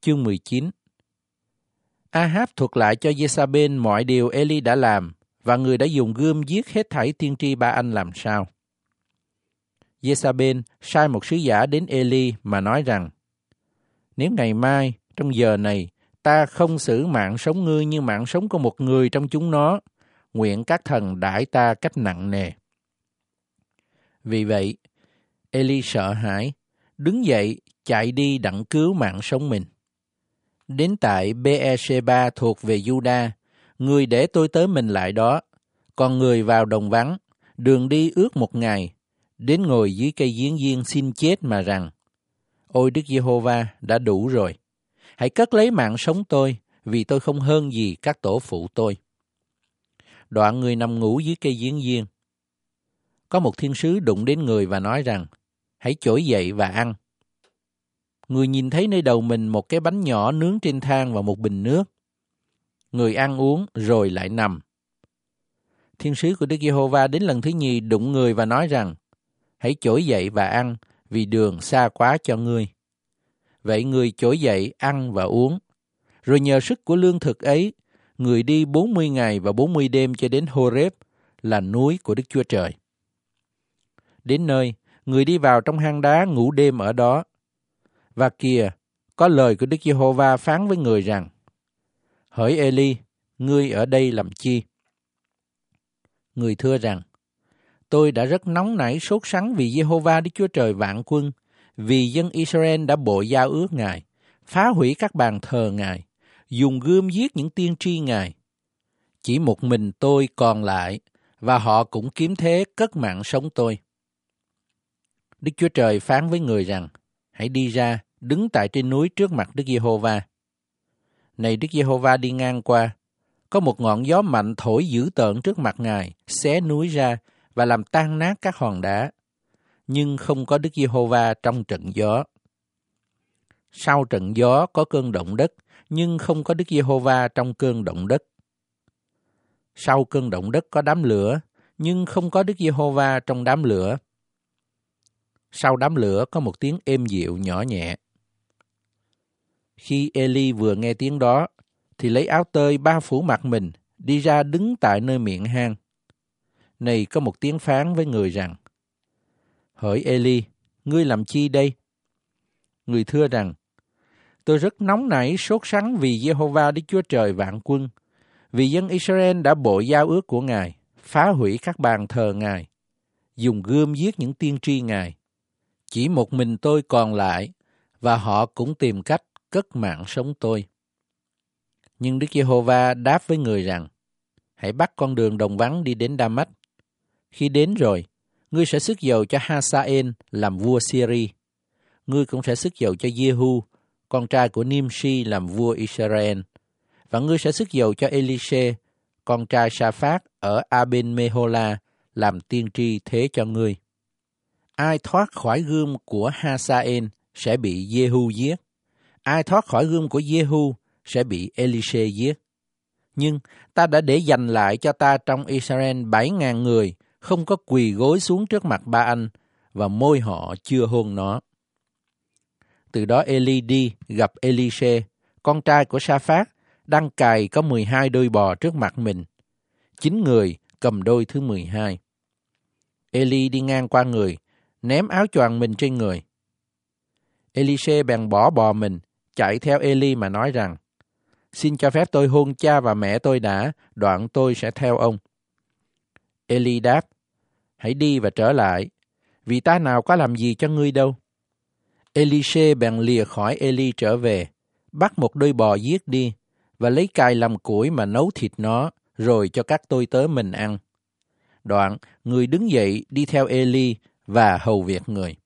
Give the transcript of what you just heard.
Chương 19. Ahab thuật lại cho Giê-sa-bên mọi điều Ê-li đã làm và người đã dùng gươm giết hết thảy tiên tri Ba-anh làm sao. Giê-sa-bên sai một sứ giả đến Ê-li mà nói rằng: Nếu ngày mai, trong giờ này, ta không xử mạng sống ngươi như mạng sống của một người trong chúng nó, nguyện các thần đãi ta cách nặng nề. Vì vậy, Ê-li sợ hãi, đứng dậy chạy đi đặng cứu mạng sống mình. Đến tại Bê-e-sê-ba thuộc về Giu-đa, người để tôi tới mình lại đó, còn người vào đồng vắng, đường đi ước 1 ngày, đến ngồi dưới cây giếng diên xin chết mà rằng: Ôi Đức Giê-hô-va, đã đủ rồi, hãy cất lấy mạng sống tôi, vì tôi không hơn gì các tổ phụ tôi. Đoạn người nằm ngủ dưới cây giếng diên. Có một thiên sứ đụng đến người và nói rằng: Hãy trỗi dậy và ăn. Người nhìn thấy nơi đầu mình một cái bánh nhỏ nướng trên than và một bình nước. Người ăn uống rồi lại nằm. Thiên sứ của Đức Giê-hô-va đến lần thứ nhì đụng người và nói rằng: Hãy trỗi dậy và ăn, vì đường xa quá cho ngươi. Vậy người trỗi dậy ăn và uống. Rồi nhờ sức của lương thực ấy, người đi 40 ngày và 40 đêm cho đến Hô-rép, là núi của Đức Chúa Trời. Đến nơi, người đi vào trong hang đá ngủ đêm ở đó. Và kìa, có lời của Đức Giê-hô-va phán với người rằng: Hỡi Ê-li, ngươi ở đây làm chi? Người thưa rằng: Tôi đã rất nóng nảy sốt sắng vì Giê-hô-va Đức Chúa Trời vạn quân, vì dân Israel đã bội giao ước Ngài, phá hủy các bàn thờ Ngài, dùng gươm giết những tiên tri Ngài. Chỉ một mình tôi còn lại, và họ cũng kiếm thế cất mạng sống tôi. Đức Chúa Trời phán với người rằng: Hãy đi ra, đứng tại trên núi trước mặt Đức Giê-hô-va. Này Đức Giê-hô-va đi ngang qua, có một ngọn gió mạnh thổi dữ tợn trước mặt Ngài, xé núi ra và làm tan nát các hòn đá. Nhưng không có Đức Giê-hô-va trong trận gió. Sau trận gió có cơn động đất, nhưng không có Đức Giê-hô-va trong cơn động đất. Sau cơn động đất có đám lửa, nhưng không có Đức Giê-hô-va trong đám lửa. Sau đám lửa có một tiếng êm dịu nhỏ nhẹ. Khi Ê-li vừa nghe tiếng đó, thì lấy áo tơi bao phủ mặt mình, đi ra đứng tại nơi miệng hang. Này có một tiếng phán với người rằng: Hỡi Ê-li, ngươi làm chi đây? Người thưa rằng: Tôi rất nóng nảy sốt sắng vì Giê-hô-va Đức Chúa Trời vạn quân, vì dân Israel đã bội giao ước của Ngài, phá hủy các bàn thờ Ngài, dùng gươm giết những tiên tri Ngài. Chỉ một mình tôi còn lại, và họ cũng tìm cách cất mạng sống tôi. Nhưng Đức Giê-hô-va đáp với người rằng: Hãy bắt con đường đồng vắng đi đến Đa-mách. Khi đến rồi, ngươi sẽ xức dầu cho Ha-sa-ên làm vua Syri. Ngươi cũng sẽ xức dầu cho Giê-hu, con trai của Nim-si làm vua Israel. Và ngươi sẽ xức dầu cho Ê-li-shê, con trai Sa-phát ở A-bên-mê-hô-la, làm tiên tri thế cho ngươi. Ai thoát khỏi gươm của Ha-sa-ên sẽ bị Giê-hu giết. Ai thoát khỏi gươm của Giê-hu sẽ bị Ê-li-shê giết. Nhưng ta đã để dành lại cho ta trong Israel 7.000 người, không có quỳ gối xuống trước mặt Ba-anh, và môi họ chưa hôn nó. Từ đó Ê-li đi gặp Ê-li-shê, con trai của Sa-phát, đang cài có 12 đôi bò trước mặt mình. 9 người cầm đôi thứ 12. Ê-li đi ngang qua người, ném áo choàng mình trên người. Ê-li-shê bèn bỏ bò mình, chạy theo Ê-li mà nói rằng: Xin cho phép tôi hôn cha và mẹ tôi đã, đoạn tôi sẽ theo ông. Ê-li đáp: Hãy đi và trở lại, vì ta nào có làm gì cho ngươi đâu. Ê-li-shê bèn lìa khỏi Ê-li trở về, bắt một đôi bò giết đi, và lấy cài làm củi mà nấu thịt nó, rồi cho các tôi tớ mình ăn. Đoạn, người đứng dậy đi theo Ê-li và hầu việc người.